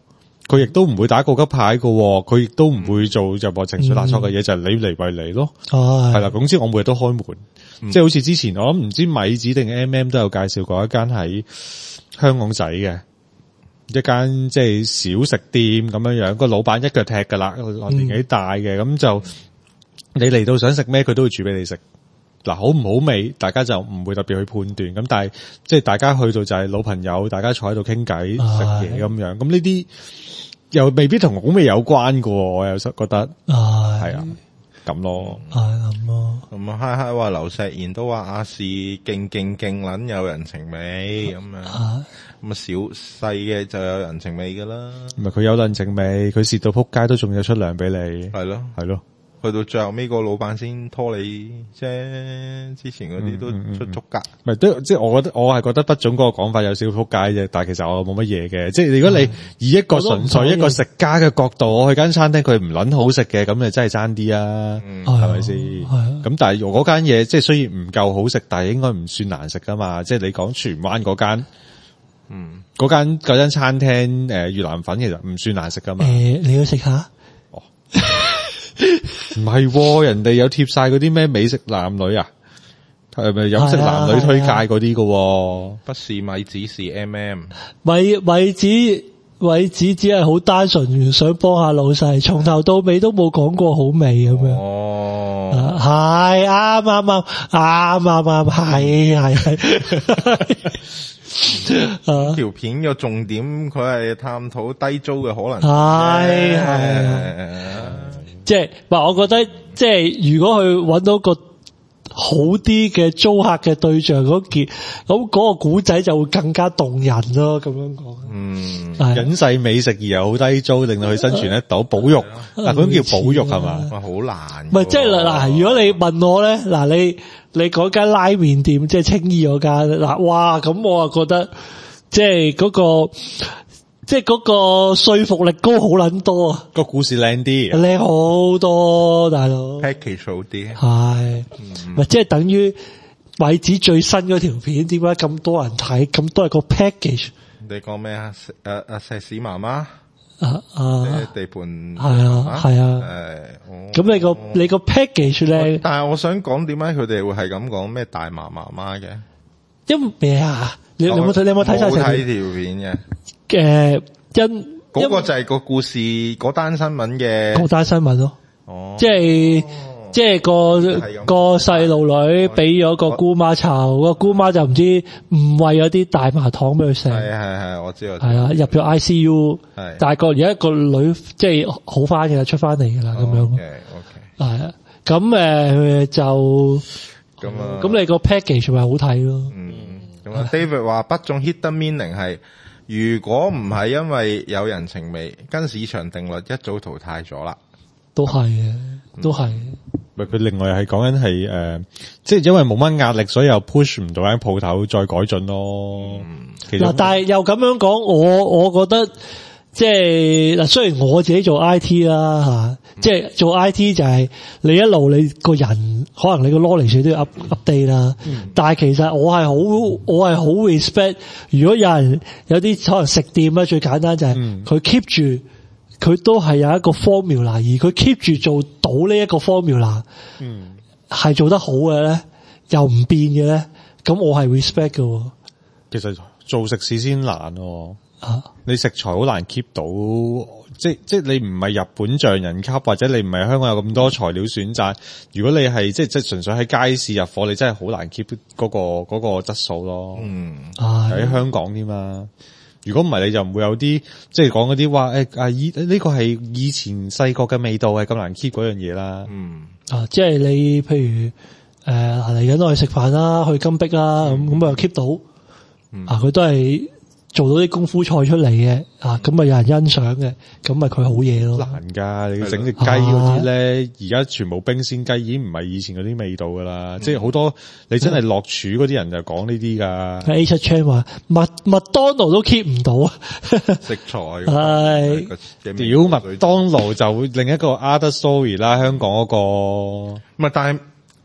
佢亦都唔會打告急牌嘅，佢亦都唔會做任何情緒勒索嘅嘢，就係你嚟為你咯。係啦，總之我每日都開門，即係好似之前我諗唔知米子定 M M 都有介紹過一間喺香港仔嘅一間即係小食店咁樣樣，個老闆一腳踢噶啦，年紀大嘅，咁就你嚟到想食咩，佢都會煮俾你食。嗱，好唔好味，大家就唔會特別去判斷。咁但係即係大家去到就係老朋友，大家坐喺度傾偈食嘢咁樣。咁呢啲又未必同好味有關㗎，我又覺得係啊咁咯， 係咁咯。 咁啊，嗨嗨話劉錫賢都話亞視勁勁勁撚有人情味咁樣，咁啊小細嘅就有人情味噶啦。 唔係佢有人情味，佢蝕到撲街都仲有出糧俾你。 係咯， 係咯。 去到最後尾個老闆先拖你啫，之前嗰啲都出足格。 唔係都即係我覺得我係覺得不總嗰個講法有少少撲街啫，但係其實我冇乜嘢嘅。即係如果你以一個純粹一個食家嘅角度，我去間餐廳佢唔撚好食嘅，咁你真係爭啲啊，係咪先？咁但係我嗰間嘢即係雖然唔夠好食，但係應該唔算難食噶嘛。即係你講荃灣嗰間，嗯，嗰間嗰間餐廳誒越南粉其實唔算難食噶嘛。 誒，你要食下？ 哦。唔係，人哋有貼晒嗰啲咩美食男女啊，係咪飲食男女推介嗰啲噶？ 不是米子是 M M， 米米子米子只係好單純想幫下老細，從頭到尾都冇講過好味咁樣。 哦， 係啱啱啱啱啱啱係係係。 條片嘅重點佢係探討低租嘅可能。 係係。即係，話我覺得，即係如果佢搵到個好啲嘅租客嘅對象嗰件，咁嗰個古仔就會更加動人咯。咁樣講， 嗯， 隱世美食而又好低租，令到佢生存得到，保育嗱，嗰種叫保育係嘛？ 哇，好難。 唔係，即係嗱，如果你問我咧，嗱，你你嗰間拉麵店，即係青衣嗰間，嗱，哇，咁我啊覺得，即係嗰個。即係嗰個說服力高好撚多啊！ 個故事靚啲， 靚好多，大佬 package 好啲， 係，咪即係等於米子最新嗰條片，點解咁多人睇？咁都係個 package。 你講咩啊？誒誒，石屎媽媽啊啊， 地盤係啊係啊，誒，咁你個你個 package 咧？ 但係我想講，點解佢哋會係咁講咩大媽媽媽嘅？ 因咩啊？你有冇睇？你有冇睇晒成？ 冇睇條片嘅。 誒，因嗰個就係個故事嗰單新聞嘅嗰單新聞咯， 哦， 即係即係個個細路女俾咗個姑媽湊，個姑媽就唔知誤餵咗啲大麻糖俾佢食， 係係係，我知道， 係啊，入咗 I C U， 係， 但係個而家個女即係好翻嘅啦，出翻嚟噶啦，咁樣 ，OK OK， 係啊，咁誒就咁啊， 咁你個 package 咪好睇咯， 嗯，咁啊 David 話不中 hidden meaning 係。如果唔係因為有人情味，跟市場定律一早淘汰咗啦。 都係嘅，都係。 咪佢另外係講緊係誒，即係因為冇乜壓力，所以又 push 唔到間鋪頭再改進咯。嗱、嗯， 但係又咁樣講，我我覺得即係嗱，雖然我自己做 I T 啦吓，嗯、即係做 I T 就係你一路你個人可能你個 knowledge 都要 up update 啦，嗯、但係其實我係好我係好 respect， 如果有人有啲可能食店啦，最簡單就係佢 keep 住佢都係有一個 formula， 而佢 keep 住做到呢一個 formula， 嗯，係做得好嘅咧，又唔變嘅咧，咁我係 respect 嘅。 其實做食肆先難喎。啊！你食材好難 keep 到，即即你唔係日本匠人級，或者你唔係香港有咁多材料選擇。如果你係即即純粹喺街市入貨，你真係好難 keep 嗰個嗰個質素咯。嗯，喺香港添嘛。如果唔係，你就唔會有啲即係講嗰啲話誒啊！以呢個係以前細個嘅味道，係咁難 keep 嗰樣嘢啦。嗯啊， 即係你譬如誒嚟緊我去食飯啦，去金碧啦，咁咁又 keep 到、嗯、啊，佢都係。做到啲功夫菜出嚟嘅啊，咁咪有人欣賞嘅，咁咪佢好嘢咯。 難噶，你整隻雞嗰啲咧，而家全部冰鮮雞已經唔係以前嗰啲味道噶啦，嗯、即係好多你真係落廚嗰啲人就講呢啲噶。 A 七 Chan 話麥麥當勞都 keep 唔到啊， 食材係屌麥當勞就另一個 other story 啦，香港嗰、嗰個。 唔係，但係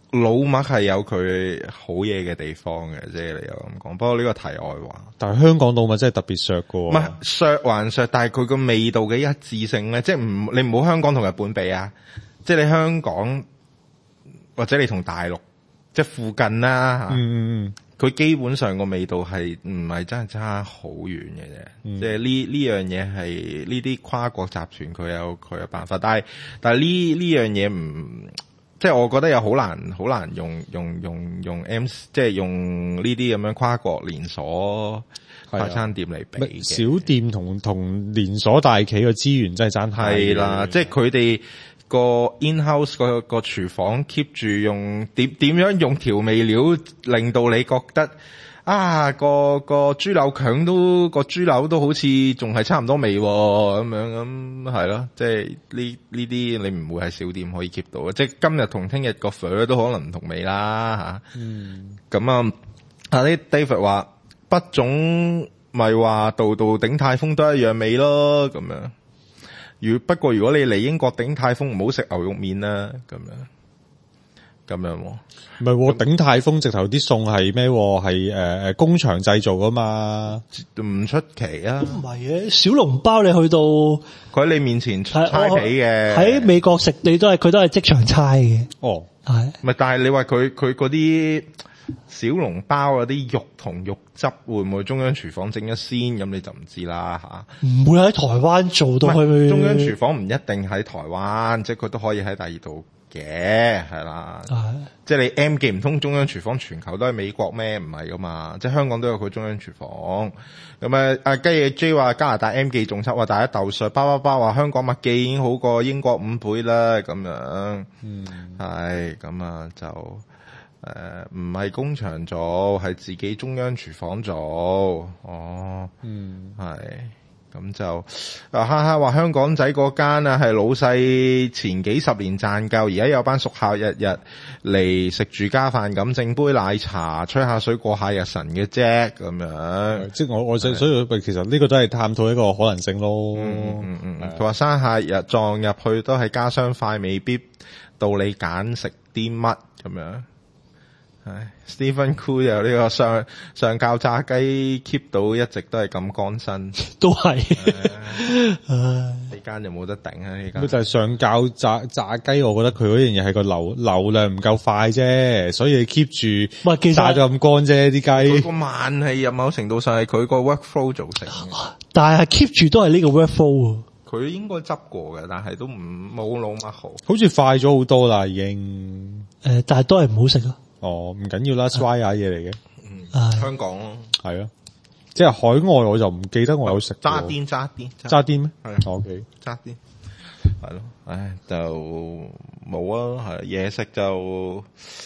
老麥係有佢好嘢嘅地方嘅，即係你又咁講。不過呢個題外話， 但係香港老麥真係特別削噶， 唔係削還削，但係佢個味道嘅一致性咧，即係唔你唔好香港同日本比啊，即係你香港或者你同大陸即係附近啦吓，嗯嗯，佢基本上個味道係唔係真係差好遠嘅啫，嗯、即係呢呢樣嘢係呢啲跨國集團佢有佢有辦法，但係但係呢呢樣嘢唔。即係我覺得又好難好難用用用用 M 即係用呢啲咁樣跨國連鎖快餐店嚟比嘅。 小店同同連鎖大企嘅資源真係爭太遠。係啦， 即係佢哋個 in-house 個個廚房 keep 住用點點樣用調味料令到你覺得啊個個豬柳強都個豬柳都好似仲係差唔多味喎，咁樣咁係咯，即係呢呢啲你唔會係小店可以 keep 到嘅，即係今日同聽日個粉都可能唔同味啦吓。嗯，咁啊，啊啲 David 話北總咪話度度鼎泰豐都一樣味咯，咁樣。如不過如果你嚟英國鼎泰豐唔好食牛肉麵啦，咁樣。咁樣喎， 唔係鼎泰豐直頭啲餸係咩？係誒誒工場製造噶嘛， 唔出奇啊！ 唔係嘅，小籠包你去到佢喺你面前猜皮嘅， 喺美國食你都係佢都係即場猜嘅。 哦， 係咪？但係你話佢佢嗰啲小籠包嗰啲肉同肉汁會唔會中央廚房整咗先？咁你就唔知啦吓。 唔會喺台灣做到去中央廚房唔一定喺台灣，即係佢都可以喺第二度。嘅係啦，即係你 M 記唔通中央廚房全球都係美國咩？唔係噶嘛，即係香港都有佢中央廚房。咁啊，阿雞嘢 J 話加拿大 M 記仲差，話大家鬥術包包包話香港麥記已經好過英國五倍啦，咁樣。嗯，係咁啊，就誒唔係工場做，係自己中央廚房做。哦，嗯，係。咁就啊哈哈話香港仔嗰間啊係老細前幾十年賺夠，而家有班熟客日日嚟食住家飯咁，整杯奶茶吹下水過下日神嘅啫，咁樣。 即係我我所以其實呢個都係探討一個可能性咯。 嗯嗯嗯。佢話生客日撞入去都係家鄉快，未必到你揀食啲乜咁樣。唉 Stephen Cool 有呢個上上教炸雞 keep 到一直都係咁乾身， 都係唉呢間就冇得頂啊！呢間咁就係上教炸炸雞，我覺得佢嗰樣嘢係個流流量唔夠快啫，所以 keep 住炸咗咁乾啫啲雞。 佢個慢係有某程度上係佢個 workflow 造成嘅， 但係 keep 住都係呢個 workflow。 佢應該執過嘅，但係都唔冇老乜好， 好似快咗好多啦已經。 誒、呃，但係都係唔好食咯。 哦，唔緊要啦 ，try 下嘢嚟嘅。 嗯，香港咯， 係咯，即係海外我就唔記得我有食。 渣甸渣甸渣甸咩？ 係 ，OK， 渣甸係咯，唉，就冇啊，係嘢食就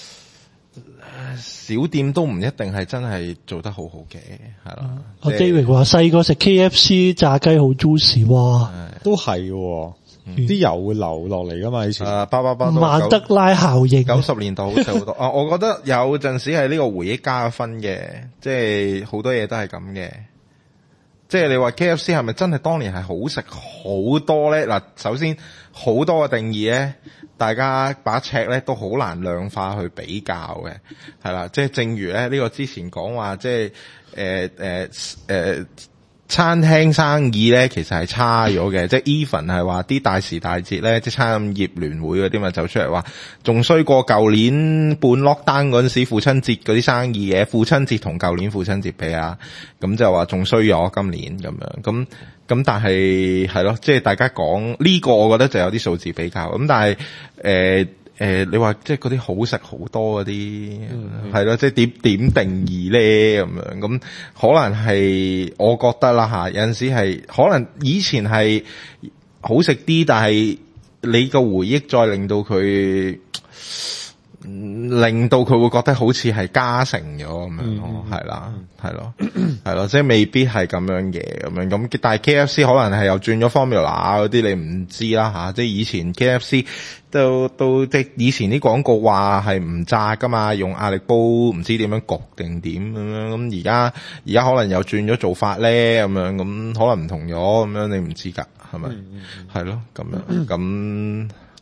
小店都唔一定係真係做得好好嘅，係啦。 阿 David 話細個食 K F C 炸雞好 juicy，哇， 都係喎。啲、嗯、油會流落嚟噶嘛？以前啊，包包包曼德拉效應， 九十年代好食好多啊！我覺得有陣時係呢個回憶加分嘅，即係好多嘢都係咁嘅。即係你話 K F C 係咪真係當年係好食好多咧？嗱，首先好多嘅定義咧，大家把尺咧都好難量化去比較嘅，係啦。即係正如咧呢、這個之前講話，即係誒誒誒。餐廳生意咧，其實係差咗嘅，即係 even 係話啲大時大節咧，即係餐飲業聯會嗰啲咪走出嚟話，仲衰過舊年半 lockdown 嗰陣時父親節嗰啲生意嘅，父親節同舊年父親節比啊，咁就話仲衰咗今年咁樣，咁咁但係係咯，即係大家講呢個，我覺得就有啲數字比較，咁但係誒。呃誒、呃，你話即係嗰啲好食好多嗰啲，係咯、嗯，即係點點定義咧咁樣，咁可能係我覺得啦吓，有陣時係可能以前係好食啲，但係你個回憶再令到佢，令到佢會覺得好似係加成咗咁樣咯，係啦，係咯，係咯，即係未必係咁樣嘅咁樣，咁但係 K F C 可能係又轉咗 formula 嗰啲，你唔知啦吓，即係以前 K F C。到到即係以前啲廣告話係唔炸噶嘛，用壓力煲唔知點樣焗定點咁樣，咁而家而家可能又轉咗做法咧咁樣，咁可能唔同咗咁樣，你唔知噶係咪？係咯咁樣咁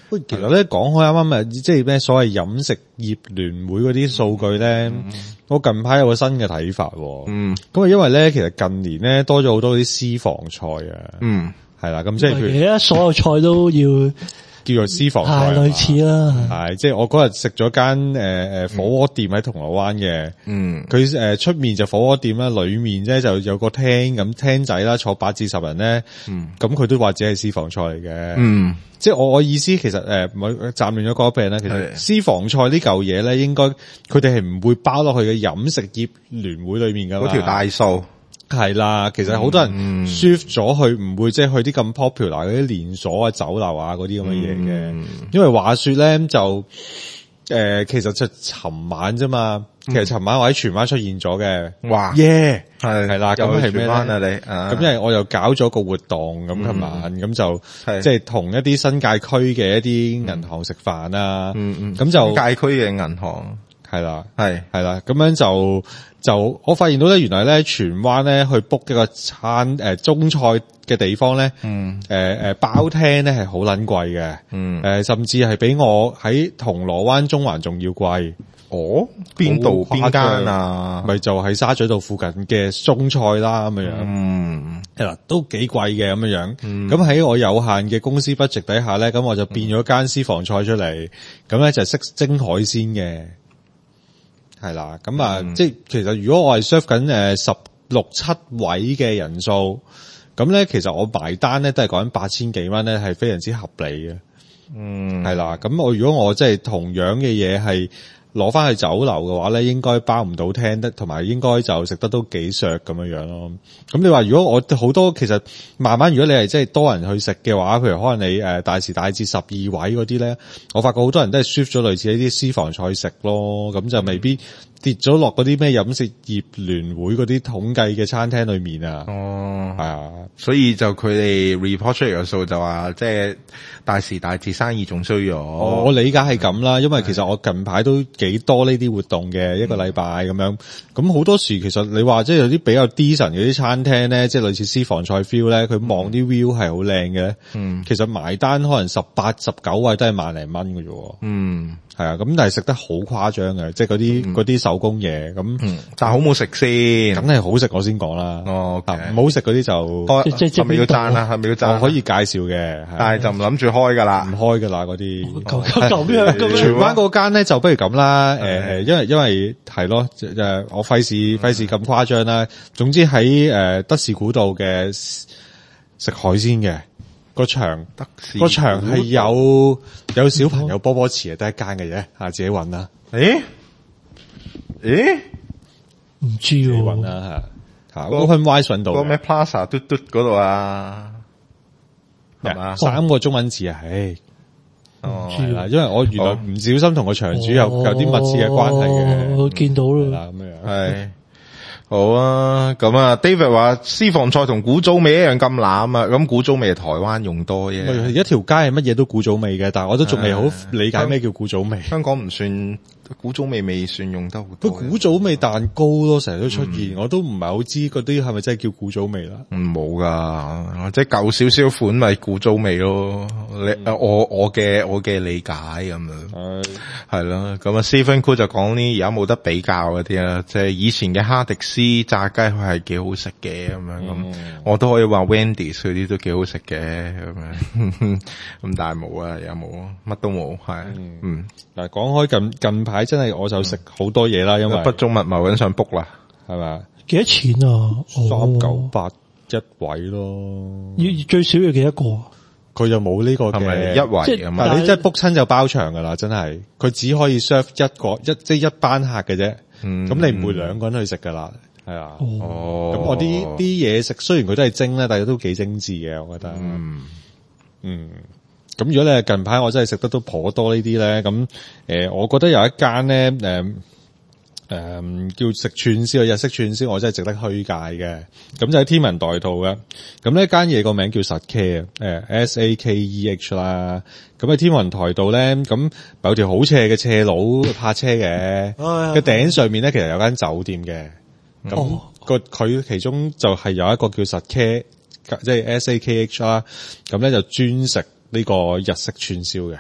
喂，其實咧講開啱啱咪即係咩所謂飲食業聯會嗰啲數據咧，嗯、我近排有個新嘅睇法。嗯，咁啊，因為咧其實近年咧多咗好多啲私房菜啊。嗯，係啦，咁即係譬如而家所有菜都要。 叫做私房菜， 係類似啦， 係即係我嗰日食咗間誒誒火鍋店喺銅鑼灣嘅，嗯，佢誒出面就火鍋店啦，裏面咧就有個廳咁廳仔啦，坐八至十人咧，嗯，咁佢都話自己係私房菜嚟嘅，嗯，即係我我意思其實誒唔係暫亂咗嗰一病咧，其實私房菜呢嚿嘢咧，應該佢哋係唔會包落去嘅飲食業聯會裏面噶嘛， 嗰條大數。 係啦，其實好多人 shift 咗去，唔會即係去啲咁 popular 嗰啲連鎖啊、酒樓啊嗰啲咁嘅嘢嘅。嗯、因為話說咧就誒、呃，其實就尋晚啫嘛，嗯、其實尋晚我喺荃灣出現咗嘅。哇耶，係係啦，咁係咩咧？咁因為我又搞咗個活動，咁琴晚咁就即係同一啲新界區嘅一啲銀行食飯啊。嗯嗯，咁就新界區嘅銀行係啦，係係啦，咁樣就。就我發現到咧，原來咧荃灣咧去 book 一個餐誒、呃、中菜嘅地方咧，嗯，誒誒、呃、包廳咧係好撚貴嘅，嗯，誒、呃、甚至係比我喺銅鑼灣中環仲要貴。 哦，邊度邊間啊？ 咪就喺沙咀道附近嘅中菜啦，咁樣樣，嗯，係啦，都幾貴嘅咁樣樣。咁喺、嗯、我有限嘅公司 budget 底下咧，咁我就變咗間私房菜出嚟，咁咧就識蒸海鮮嘅。係啦，咁啊，嗯、即係其實如果我係 serve 緊誒十六七位嘅人數，咁咧其實我埋單咧都係講緊八千幾蚊咧，係非常之合理嘅。嗯，係啦，咁我如果我即係同樣嘅嘢係攞翻去酒樓嘅話咧，應該包唔到廳得，同埋應該就食得都幾削咁樣樣咯。咁你話如果我好多其實慢慢如果你係即係多人去食嘅話，譬如可能你誒大時大節十二位嗰啲咧，我發覺好多人都係 shift 咗類似呢啲私房菜食咯，咁就未必跌咗落嗰啲咩飲食業聯會嗰啲統計嘅餐廳裏面啊。哦，係啊， 所以就佢哋 report 出嚟嘅數就話，即係大時大節生意仲衰咗。 我理解係咁啦，因為其實我近排都幾多呢啲活動嘅，一個禮拜咁樣，咁好多時其實你話即係有啲比較 decent 嗰啲餐廳咧，即係類似私房菜 feel 咧，佢望啲 view 係好靚嘅，嗯，其實埋單可能十八十九位都係萬零蚊嘅啫，嗯。係啊，咁但係食得好誇張嘅，即係嗰啲嗰啲手工嘢咁，嗯、 但係好唔好食先？ 梗係好食我先講啦。哦，唔好食嗰啲就即係係咪要讚啊？係咪要讚？ 我可以介紹嘅， 但係就唔諗住開噶啦， 唔開噶啦嗰啲。 咁樣咁樣， 荃灣嗰間咧就不如咁啦。誒誒，因為因為係咯，誒我費事費事咁誇張啦。總之喺誒德士古道嘅食海鮮嘅。個場，個場係有有小朋友波波池啊，得一間嘅啫，啊自己揾啦。 誒誒， 唔知喎， 揾啦吓。吓 OpenWise 揾到。 個咩 Plaza 嘟嘟嗰度啊？係嘛？ 三個中文字啊，唉。哦，係啦，因為我原來唔小心同個場主有有啲密切嘅關係嘅。 我見到啦， 咁樣係。好啊，咁啊 ，David 話私房菜同古早味一樣咁濫啊，咁古早味係台灣用多嘅。 一條街係乜嘢都古早味嘅，但係我都仲未好理解咩叫古早味。 香港唔算古早味，未算用得好多。 古早味蛋糕咯，成日都出現，嗯、我都唔係好知嗰啲係咪真係叫古早味啦。 嗯，冇噶，即係舊少少款咪古早味咯。你、嗯、我我嘅我嘅理解咁樣，係係咯。咁啊，Stephen Cool 就講呢，而家冇得比較嗰啲啦，即係以前嘅哈迪斯炸雞佢係幾好食嘅咁樣，咁、嗯、我都可以話 Wendy's 嗰啲都幾好食嘅咁樣，咁但係冇啊，有冇乜都冇，係嗯。 嗱、嗯，講開近近排真係我就食好多嘢啦，因為不中密謀緊想 book 啦， 係咪？ 幾多錢啊？ 三九八一位咯， 要最少要幾多個？ 佢就冇呢個嘅一位啊嘛， 但係你真係 book 親就包場噶啦，真係，佢只可以 serve 一個一即係一班客嘅啫。咁、嗯、你唔會兩個人去食噶啦，係啊。哦，咁我啲啲嘢食雖然佢都係精咧，但係都幾精緻嘅，我覺得。嗯，嗯。咁如果你係近排我真係食得都頗多呢啲咧，咁誒、呃，我覺得有一間咧，誒、呃、誒、呃、叫食串燒，日式串燒，我真係值得推介嘅。咁就喺天文台道嘅。咁呢間嘢個名叫實 K 啊，誒 S A K E H 啦。咁喺天文台道咧，咁有條好斜嘅斜路泊車嘅，個頂上面咧其實有間酒店嘅。咁、哦、個佢其中就係有一個叫實 K，即係 S A K H 啦。咁咧就專食呢個日式串燒嘅，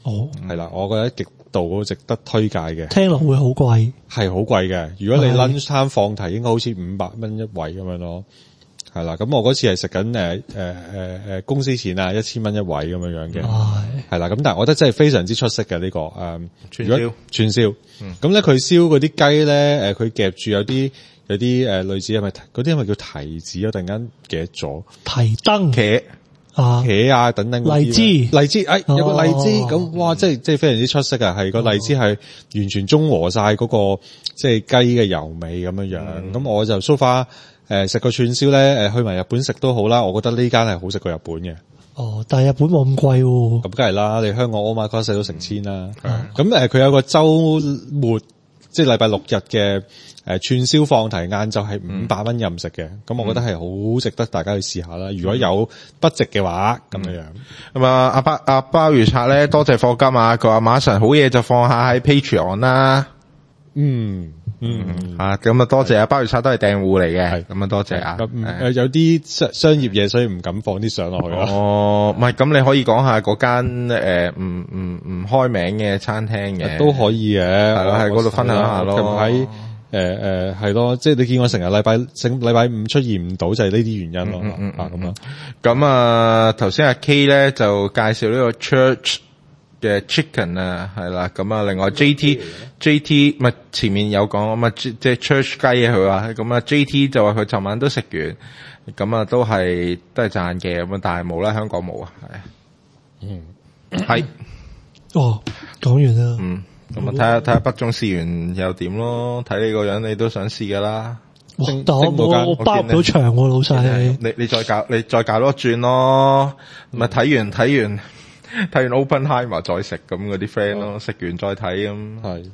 哦， 係啦，我覺得極度值得推介嘅。 聽落會好貴， 係好貴嘅。如果你 lunch time 放題，應該好似五百蚊一位咁樣咯。係啦，咁我嗰次係食緊誒誒誒誒公司錢啊，一千蚊一位咁樣樣嘅。係啦，咁但係我覺得真係非常之出色嘅呢、這個誒、嗯、 串燒串燒。咁咧佢燒嗰啲雞咧，誒佢夾住有啲有啲誒、呃、類似係咪嗰啲係咪叫提子啊？突然間記得咗提燈茄啊茄啊等等荔枝荔枝，哎有個荔枝咁、 哦、 哇，即係即係非常之出色啊！係個荔枝係完全中和晒嗰、那個即係雞嘅油味咁樣樣。咁、嗯、我就 so far 誒食個串燒咧，誒去埋日本食都好啦。我覺得呢間係好食過日本嘅。 哦，但係日本冇咁貴喎。 咁梗係啦，你香港 Omakase 都成千啦。咁誒佢有個週末即係禮拜六日嘅。誒，串燒放題晏晝係五百蚊任食嘅，咁、嗯、我覺得係好值得大家去試下啦。如果有筆值嘅話，咁、嗯、樣樣。咁啊，阿鮑阿鮑魚刷咧，多謝課金啊！佢話馬神好嘢就放下喺 Patreon 啦。嗯嗯，嗯啊，咁啊多謝阿鮑魚刷都係訂戶嚟嘅，咁啊多謝啊。誒，有啲商商業嘢，所以唔敢放啲相落去咯。哦，唔係，咁你可以講下嗰間誒唔唔唔開名嘅餐廳嘅，都可以嘅，係咯，喺嗰度分享下咯。喺誒誒係咯，即係你見我成日禮拜整禮拜五出現唔到，就係呢啲原因咯。嗯嗯嗯、啊咁樣。咁啊頭先阿 K 咧就介紹呢個 Church 嘅 Chicken 啊，係啦。咁啊另外 J T J T 咪前面有講咁啊，即係 Church 雞啊佢話，咁啊 J T 就話佢尋晚都食完，咁啊都係都係讚嘅咁啊，但係冇啦，香港冇啊，係。嗯，係。哦，講完啦。嗯。咁啊，睇下睇下北中試完又點咯？睇你個樣，你都想試噶啦。但我我我包唔到場喎，老細。你你再搞你再搞多轉咯。咪睇完睇完睇完 Oppenheimer 再食咁嗰啲 friend 咯，食完再睇咁。係。